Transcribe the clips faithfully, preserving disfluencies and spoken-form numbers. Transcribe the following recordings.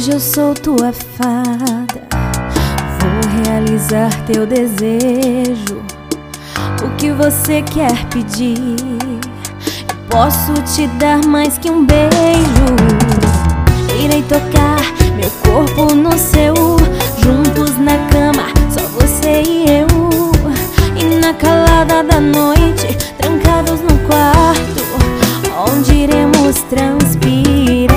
Hoje eu sou tua fada, vou realizar teu desejo. O que você quer pedir, eu posso te dar mais que um beijo. Irei tocar meu corpo no seu, juntos na cama, só você e eu. E na calada da noite, trancados no quarto, onde iremos transpirar.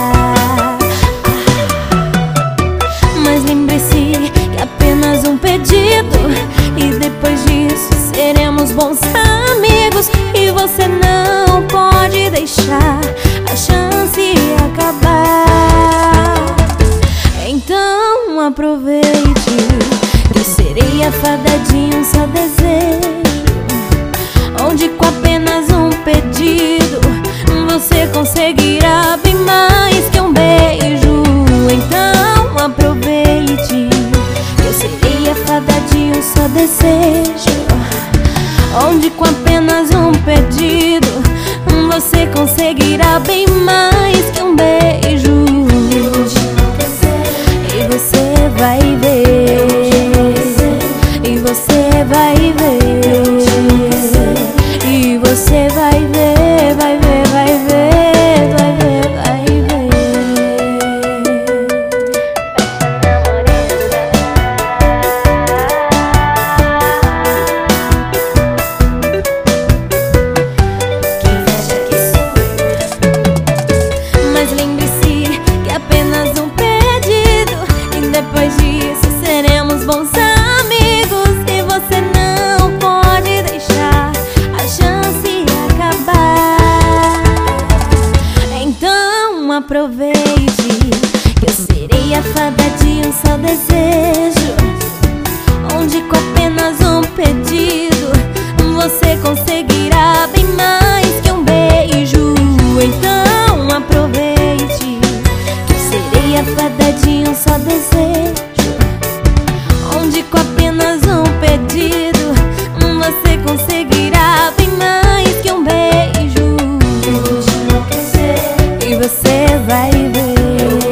Mas lembre-se que é apenas um pedido, e depois disso seremos bons amigos. E você não pode deixar a chance acabar. Então aproveite, eu serei a fada de um só desejo, onde com apenas um pedido você conseguirá bem mais que um beijo. Então aproveite, eu serei a fada de um só desejo, onde com apenas um pedido você conseguirá bem mais que um beijo. E você vai ver, e você vai ver, e você vai ver, vai ver, vai ver, vai ver, vai ver. Mas lembre-se que é apenas um pedido, e depois disso seremos bons amigos. E você não pode deixar a chance acabar. Então aproveite, eu serei a fada de um só desejo, onde com apenas um pedido você conseguirá bem mais que um beijo. Então aproveite, que eu serei a fada de um só desejo, onde com apenas um pedido você conseguirá bem mais que um beijo. E você vai ver,